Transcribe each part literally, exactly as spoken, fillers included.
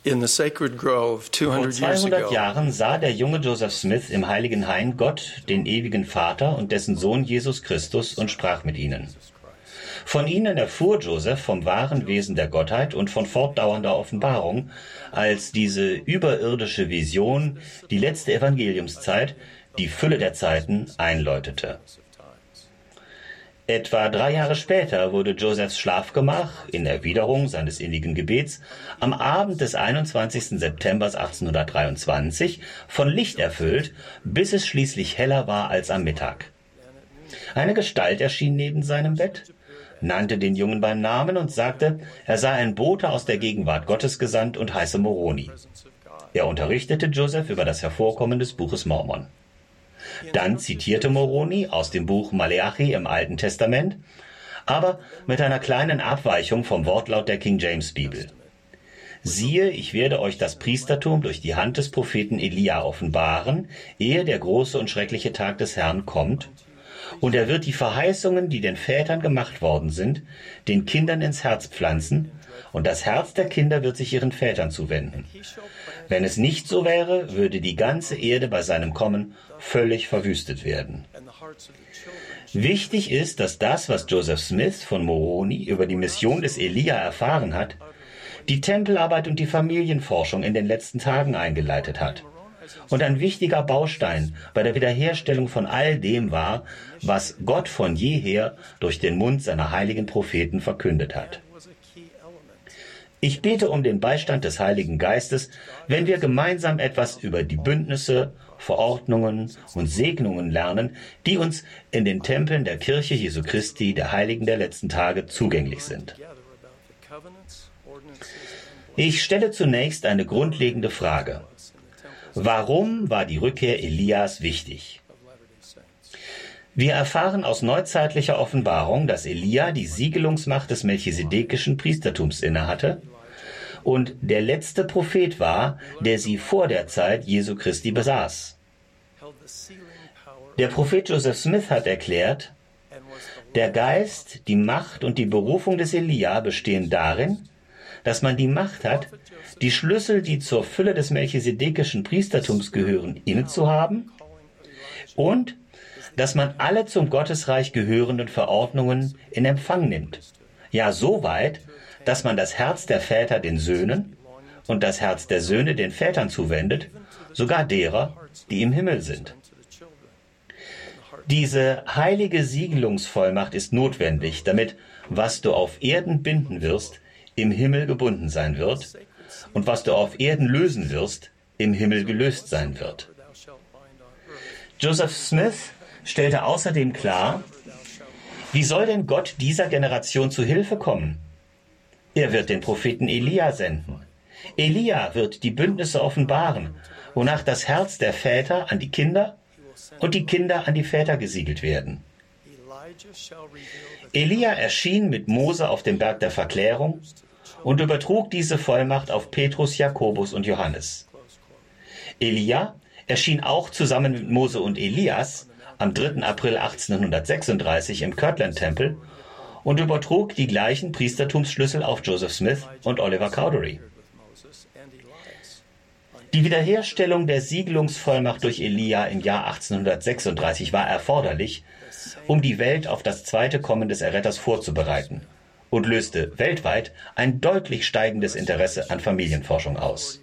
In the Sacred Grove Vor two hundred years zweihundert ago, Jahren sah der junge Joseph Smith im heiligen Hain Gott, den ewigen Vater und dessen Sohn Jesus Christus und sprach mit ihnen. Von ihnen erfuhr Joseph vom wahren Wesen der Gottheit und von fortdauernder Offenbarung, als diese überirdische Vision die letzte Evangeliumszeit, die Fülle der Zeiten, einläutete. Etwa drei Jahre später wurde Josephs Schlafgemach, in Erwiderung seines innigen Gebets, am Abend des einundzwanzigsten September achtzehnhundertdreiundzwanzig von Licht erfüllt, bis es schließlich heller war als am Mittag. Eine Gestalt erschien neben seinem Bett, nannte den Jungen beim Namen und sagte, er sei ein Bote aus der Gegenwart Gottes gesandt und heiße Moroni. Er unterrichtete Joseph über das Hervorkommen des Buches Mormon. Dann zitierte Moroni aus dem Buch Maleachi im Alten Testament, aber mit einer kleinen Abweichung vom Wortlaut der King James Bibel. Siehe, ich werde euch das Priestertum durch die Hand des Propheten Elia offenbaren, ehe der große und schreckliche Tag des Herrn kommt, und er wird die Verheißungen, die den Vätern gemacht worden sind, den Kindern ins Herz pflanzen, und das Herz der Kinder wird sich ihren Vätern zuwenden. Wenn es nicht so wäre, würde die ganze Erde bei seinem Kommen völlig verwüstet werden. Wichtig ist, dass das, was Joseph Smith von Moroni über die Mission des Elia erfahren hat, die Tempelarbeit und die Familienforschung in den letzten Tagen eingeleitet hat und ein wichtiger Baustein bei der Wiederherstellung von all dem war, was Gott von jeher durch den Mund seiner heiligen Propheten verkündet hat. Ich bete um den Beistand des Heiligen Geistes, wenn wir gemeinsam etwas über die Bündnisse, Verordnungen und Segnungen lernen, die uns in den Tempeln der Kirche Jesu Christi, der Heiligen der letzten Tage, zugänglich sind. Ich stelle zunächst eine grundlegende Frage. Warum war die Rückkehr Elias wichtig? Wir erfahren aus neuzeitlicher Offenbarung, dass Elia die Siegelungsmacht des melchisedekischen Priestertums innehatte und der letzte Prophet war, der sie vor der Zeit Jesu Christi besaß. Der Prophet Joseph Smith hat erklärt, der Geist, die Macht und die Berufung des Elia bestehen darin, dass man die Macht hat, die Schlüssel, die zur Fülle des melchisedekischen Priestertums gehören, innezuhaben und dass man alle zum Gottesreich gehörenden Verordnungen in Empfang nimmt. Ja, so weit, dass man das Herz der Väter den Söhnen und das Herz der Söhne den Vätern zuwendet, sogar derer, die im Himmel sind. Diese heilige Siegelungsvollmacht ist notwendig, damit, was du auf Erden binden wirst, im Himmel gebunden sein wird, und was du auf Erden lösen wirst, im Himmel gelöst sein wird. Joseph Smith stellte außerdem klar, wie soll denn Gott dieser Generation zu Hilfe kommen? Er wird den Propheten Elia senden. Elia wird die Bündnisse offenbaren, wonach das Herz der Väter an die Kinder und die Kinder an die Väter gesiegelt werden. Elia erschien mit Mose auf dem Berg der Verklärung und übertrug diese Vollmacht auf Petrus, Jakobus und Johannes. Elia erschien auch zusammen mit Mose und Elias am dritten April achtzehnhundertsechsunddreißig im Kirtland-Tempel und übertrug die gleichen Priestertumsschlüssel auf Joseph Smith und Oliver Cowdery. Die Wiederherstellung der Siegelungsvollmacht durch Elia im Jahr achtzehnhundertsechsunddreißig war erforderlich, um die Welt auf das zweite Kommen des Erretters vorzubereiten und löste weltweit ein deutlich steigendes Interesse an Familienforschung aus.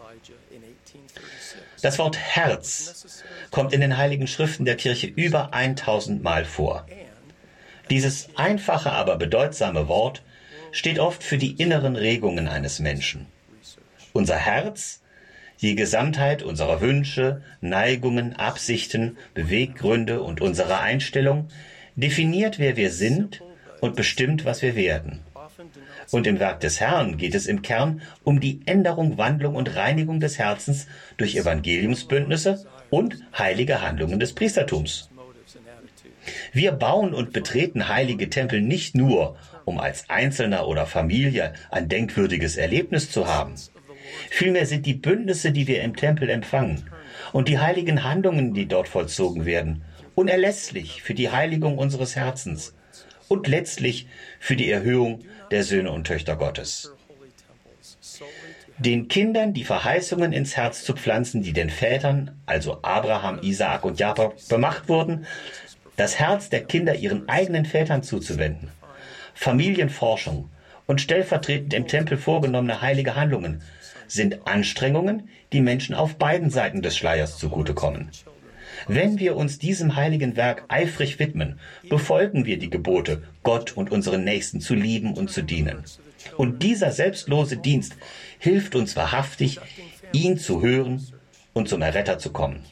Das Wort Herz kommt in den Heiligen Schriften der Kirche über tausend Mal vor. Dieses einfache, aber bedeutsame Wort steht oft für die inneren Regungen eines Menschen. Unser Herz, die Gesamtheit unserer Wünsche, Neigungen, Absichten, Beweggründe und unserer Einstellung, definiert, wer wir sind und bestimmt, was wir werden. Und im Werk des Herrn geht es im Kern um die Änderung, Wandlung und Reinigung des Herzens durch Evangeliumsbündnisse und heilige Handlungen des Priestertums. Wir bauen und betreten heilige Tempel nicht nur, um als Einzelner oder Familie ein denkwürdiges Erlebnis zu haben. Vielmehr sind die Bündnisse, die wir im Tempel empfangen, und die heiligen Handlungen, die dort vollzogen werden, unerlässlich für die Heiligung unseres Herzens und letztlich für die Erhöhung der Söhne und Töchter Gottes. den Kindern die Verheißungen ins Herz zu pflanzen, die den Vätern, also Abraham, Isaak und Jakob, bemacht wurden, das Herz der Kinder ihren eigenen Vätern zuzuwenden. Familienforschung und stellvertretend im Tempel vorgenommene heilige Handlungen sind Anstrengungen, die Menschen auf beiden Seiten des Schleiers zugutekommen. Wenn wir uns diesem heiligen Werk eifrig widmen, befolgen wir die Gebote, Gott und unseren Nächsten zu lieben und zu dienen. Und dieser selbstlose Dienst hilft uns wahrhaftig, ihn zu hören und zum Erretter zu kommen.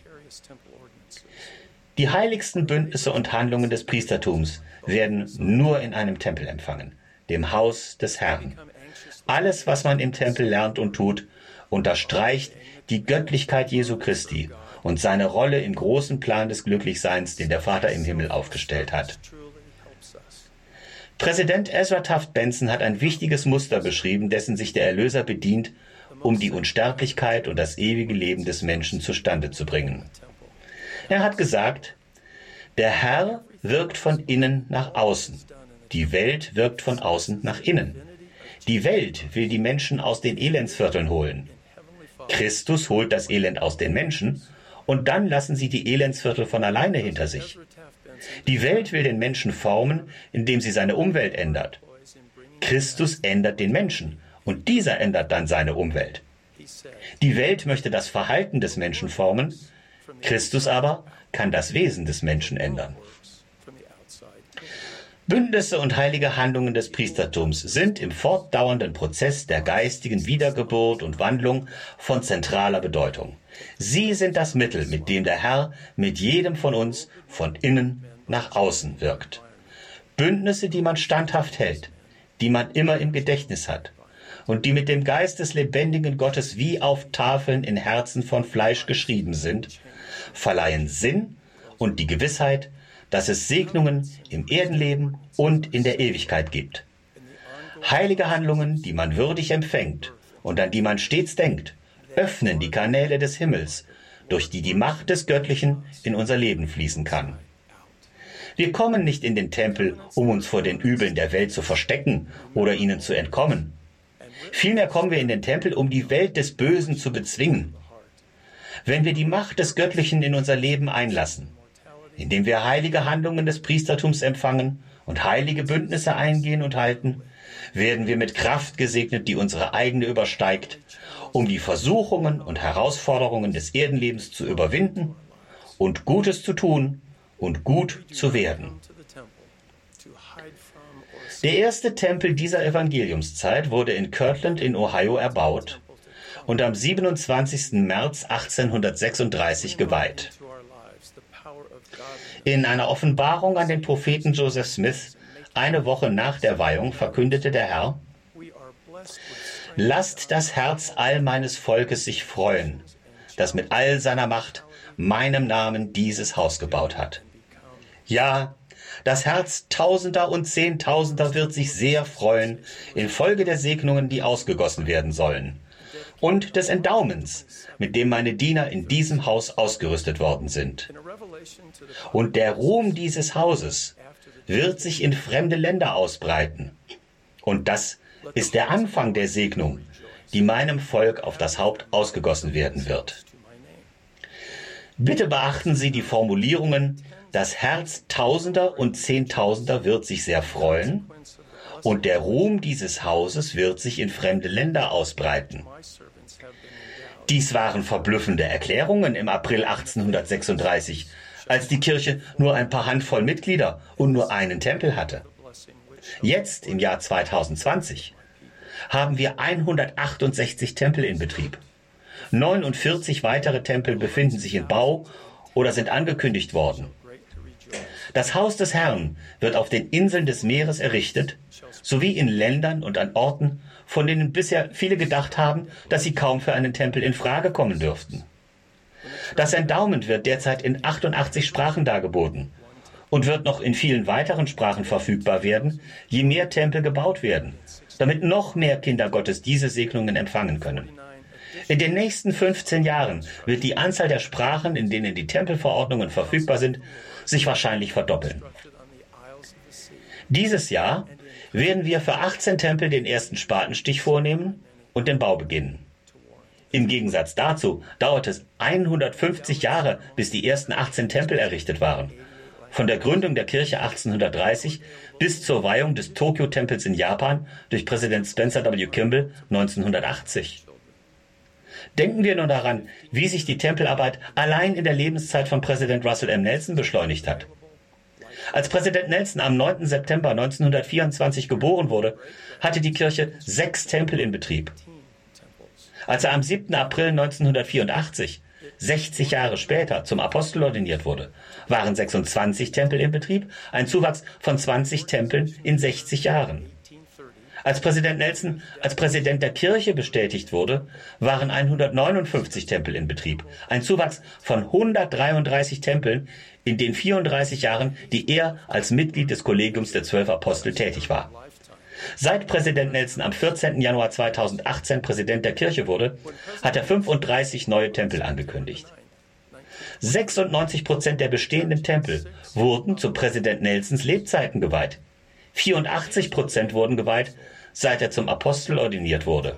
Die heiligsten Bündnisse und Handlungen des Priestertums werden nur in einem Tempel empfangen, dem Haus des Herrn. Alles, was man im Tempel lernt und tut, unterstreicht die Göttlichkeit Jesu Christi und seine Rolle im großen Plan des Glücklichseins, den der Vater im Himmel aufgestellt hat. Präsident Ezra Taft Benson hat ein wichtiges Muster beschrieben, dessen sich der Erlöser bedient, um die Unsterblichkeit und das ewige Leben des Menschen zustande zu bringen. Er hat gesagt, der Herr wirkt von innen nach außen. Die Welt wirkt von außen nach innen. Die Welt will die Menschen aus den Elendsvierteln holen. Christus holt das Elend aus den Menschen und dann lassen sie die Elendsviertel von alleine hinter sich. Die Welt will den Menschen formen, indem sie seine Umwelt ändert. Christus ändert den Menschen und dieser ändert dann seine Umwelt. Die Welt möchte das Verhalten des Menschen formen, Christus aber kann das Wesen des Menschen ändern. Bündnisse und heilige Handlungen des Priestertums sind im fortdauernden Prozess der geistigen Wiedergeburt und Wandlung von zentraler Bedeutung. Sie sind das Mittel, mit dem der Herr mit jedem von uns von innen nach außen wirkt. Bündnisse, die man standhaft hält, die man immer im Gedächtnis hat und die mit dem Geist des lebendigen Gottes wie auf Tafeln in Herzen von Fleisch geschrieben sind, verleihen Sinn und die Gewissheit, dass es Segnungen im Erdenleben und in der Ewigkeit gibt. Heilige Handlungen, die man würdig empfängt und an die man stets denkt, öffnen die Kanäle des Himmels, durch die die Macht des Göttlichen in unser Leben fließen kann. Wir kommen nicht in den Tempel, um uns vor den Übeln der Welt zu verstecken oder ihnen zu entkommen. Vielmehr kommen wir in den Tempel, um die Welt des Bösen zu bezwingen. Wenn wir die Macht des Göttlichen in unser Leben einlassen, indem wir heilige Handlungen des Priestertums empfangen und heilige Bündnisse eingehen und halten, werden wir mit Kraft gesegnet, die unsere eigene übersteigt, um die Versuchungen und Herausforderungen des Erdenlebens zu überwinden und Gutes zu tun und gut zu werden. Der erste Tempel dieser Evangeliumszeit wurde in Kirtland in Ohio erbaut und am siebenundzwanzigsten März achtzehnhundertsechsunddreißig geweiht. In einer Offenbarung an den Propheten Joseph Smith, eine Woche nach der Weihung, verkündete der Herr: Lasst das Herz all meines Volkes sich freuen, das mit all seiner Macht meinem Namen dieses Haus gebaut hat. Ja, das Herz Tausender und Zehntausender wird sich sehr freuen, infolge der Segnungen, die ausgegossen werden sollen, und des Endauments, mit dem meine Diener in diesem Haus ausgerüstet worden sind. Und der Ruhm dieses Hauses wird sich in fremde Länder ausbreiten. Und das ist der Anfang der Segnung, die meinem Volk auf das Haupt ausgegossen werden wird. Bitte beachten Sie die Formulierungen: Das Herz Tausender und Zehntausender wird sich sehr freuen und der Ruhm dieses Hauses wird sich in fremde Länder ausbreiten. Dies waren verblüffende Erklärungen im April achtzehnhundertsechsunddreißig, als die Kirche nur ein paar Handvoll Mitglieder und nur einen Tempel hatte. Jetzt, im Jahr zweitausendzwanzig, haben wir hundertachtundsechzig Tempel in Betrieb. neunundvierzig weitere Tempel befinden sich in Bau oder sind angekündigt worden. Das Haus des Herrn wird auf den Inseln des Meeres errichtet, sowie in Ländern und an Orten, von denen bisher viele gedacht haben, dass sie kaum für einen Tempel in Frage kommen dürften. Das Endowment wird derzeit in achtundachtzig Sprachen dargeboten und wird noch in vielen weiteren Sprachen verfügbar werden, je mehr Tempel gebaut werden, damit noch mehr Kinder Gottes diese Segnungen empfangen können. In den nächsten fünfzehn Jahren wird die Anzahl der Sprachen, in denen die Tempelverordnungen verfügbar sind, sich wahrscheinlich verdoppeln. Dieses Jahr werden wir für achtzehn Tempel den ersten Spatenstich vornehmen und den Bau beginnen. Im Gegensatz dazu dauerte es hundertfünfzig Jahre, bis die ersten achtzehn Tempel errichtet waren. Von der Gründung der Kirche achtzehnhundertdreißig bis zur Weihung des Tokyo-Tempels in Japan durch Präsident Spencer W. Kimball neunzehnhundertachtzig. Denken wir nur daran, wie sich die Tempelarbeit allein in der Lebenszeit von Präsident Russell M. Nelson beschleunigt hat. Als Präsident Nelson am neunten September neunzehnhundertvierundzwanzig geboren wurde, hatte die Kirche sechs Tempel in Betrieb. Als er am siebten April neunzehnhundertvierundachtzig, sechzig Jahre später, zum Apostel ordiniert wurde, waren sechsundzwanzig Tempel in Betrieb, ein Zuwachs von zwanzig Tempeln in sechzig Jahren. Als Präsident Nelson als Präsident der Kirche bestätigt wurde, waren hundertneunundfünfzig Tempel in Betrieb, ein Zuwachs von hundertdreiunddreißig Tempeln in den vierunddreißig Jahren, die er als Mitglied des Kollegiums der zwölf Apostel tätig war. Seit Präsident Nelson am vierzehnten Januar zweitausendachtzehn Präsident der Kirche wurde, hat er fünfunddreißig neue Tempel angekündigt. sechsundneunzig Prozent der bestehenden Tempel wurden zu Präsident Nelsons Lebzeiten geweiht. vierundachtzig Prozent wurden geweiht, seit er zum Apostel ordiniert wurde.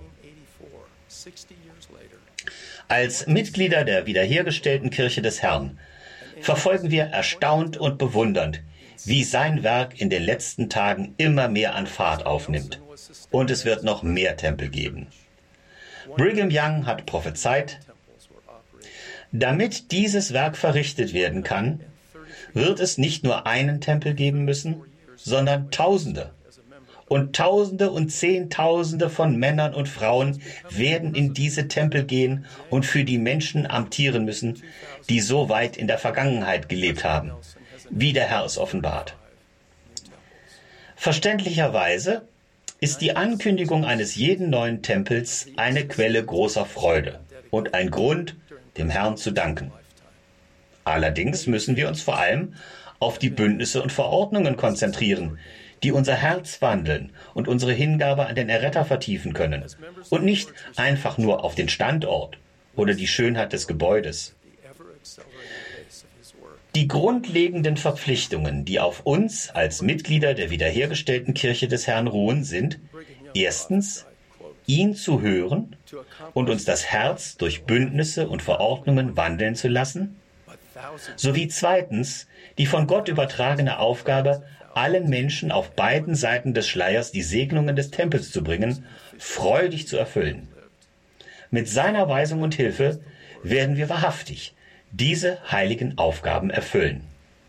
Als Mitglieder der wiederhergestellten Kirche des Herrn verfolgen wir erstaunt und bewundernd, wie sein Werk in den letzten Tagen immer mehr an Fahrt aufnimmt. Und es wird noch mehr Tempel geben. Brigham Young hat prophezeit, damit dieses Werk verrichtet werden kann, wird es nicht nur einen Tempel geben müssen, sondern Tausende. Und Tausende und Zehntausende von Männern und Frauen werden in diese Tempel gehen und für die Menschen amtieren müssen, die so weit in der Vergangenheit gelebt haben, wie der Herr es offenbart. Verständlicherweise ist die Ankündigung eines jeden neuen Tempels eine Quelle großer Freude und ein Grund, dem Herrn zu danken. Allerdings müssen wir uns vor allem auf die Bündnisse und Verordnungen konzentrieren, die unser Herz wandeln und unsere Hingabe an den Erretter vertiefen können und nicht einfach nur auf den Standort oder die Schönheit des Gebäudes. Die grundlegenden Verpflichtungen, die auf uns als Mitglieder der wiederhergestellten Kirche des Herrn ruhen, sind erstens, ihn zu hören und uns das Herz durch Bündnisse und Verordnungen wandeln zu lassen, sowie zweitens, die von Gott übertragene Aufgabe, allen Menschen auf beiden Seiten des Schleiers die Segnungen des Tempels zu bringen, freudig zu erfüllen. Mit seiner Weisung und Hilfe werden wir wahrhaftig diese heiligen Aufgaben erfüllen.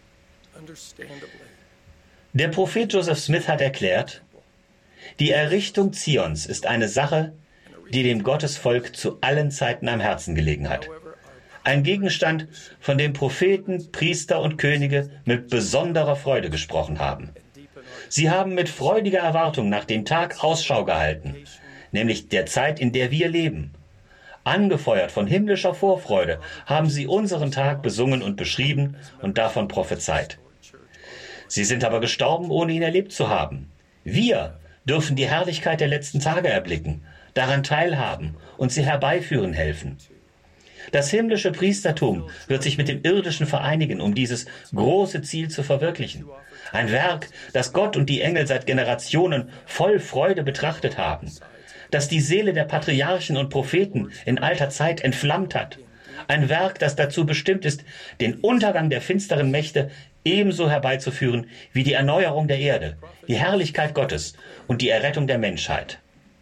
Der Prophet Joseph Smith hat erklärt, die Errichtung Zions ist eine Sache, die dem Gottesvolk zu allen Zeiten am Herzen gelegen hat. Ein Gegenstand, von dem Propheten, Priester und Könige mit besonderer Freude gesprochen haben. Sie haben mit freudiger Erwartung nach dem Tag Ausschau gehalten, nämlich der Zeit, in der wir leben. Angefeuert von himmlischer Vorfreude haben sie unseren Tag besungen und beschrieben und davon prophezeit. Sie sind aber gestorben, ohne ihn erlebt zu haben. Wir dürfen die Herrlichkeit der letzten Tage erblicken, daran teilhaben und sie herbeiführen helfen. Das himmlische Priestertum wird sich mit dem irdischen vereinigen, um dieses große Ziel zu verwirklichen. Ein Werk, das Gott und die Engel seit Generationen voll Freude betrachtet haben, das die Seele der Patriarchen und Propheten in alter Zeit entflammt hat. Ein Werk, das dazu bestimmt ist, den Untergang der finsteren Mächte ebenso herbeizuführen wie die Erneuerung der Erde, die Herrlichkeit Gottes und die Errettung der Menschheit.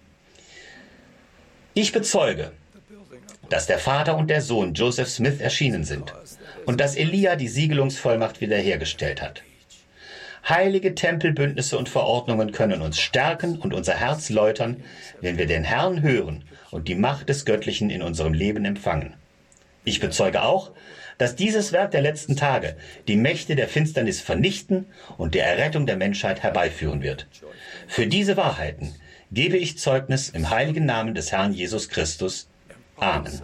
Ich bezeuge, dass der Vater und der Sohn Joseph Smith erschienen sind und dass Elia die Siegelungsvollmacht wiederhergestellt hat. Heilige Tempelbündnisse und Verordnungen können uns stärken und unser Herz läutern, wenn wir den Herrn hören und die Macht des Göttlichen in unserem Leben empfangen. Ich bezeuge auch, dass dieses Werk der letzten Tage die Mächte der Finsternis vernichten und der Errettung der Menschheit herbeiführen wird. Für diese Wahrheiten gebe ich Zeugnis im heiligen Namen des Herrn Jesus Christus. Amen.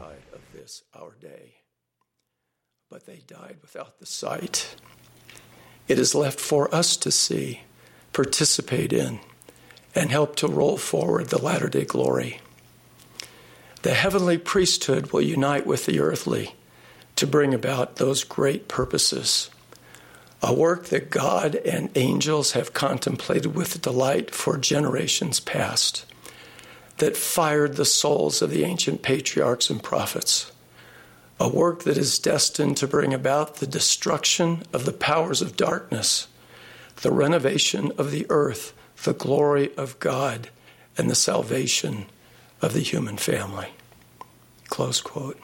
It is left for us to see, participate in, and help to roll forward the latter-day glory. The heavenly priesthood will unite with the earthly to bring about those great purposes, a work that God and angels have contemplated with delight for generations past. that fired the souls of the ancient patriarchs and prophets, a work that is destined to bring about the destruction of the powers of darkness, the renovation of the earth, the glory of God, and the salvation of the human family. Close quote.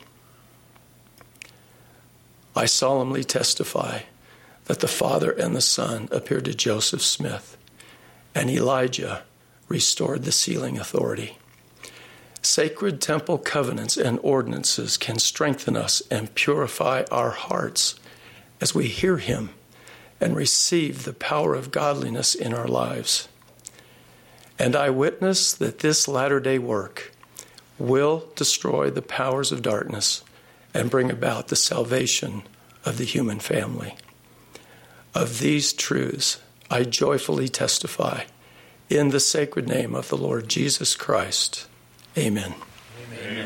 I solemnly testify that the Father and the Son appeared to Joseph Smith, and Elijah restored the sealing authority. Sacred temple covenants and ordinances can strengthen us and purify our hearts as we hear him and receive the power of godliness in our lives. And I witness that this latter-day work will destroy the powers of darkness and bring about the salvation of the human family. Of these truths, I joyfully testify in the sacred name of the Lord Jesus Christ. Amen. Amen.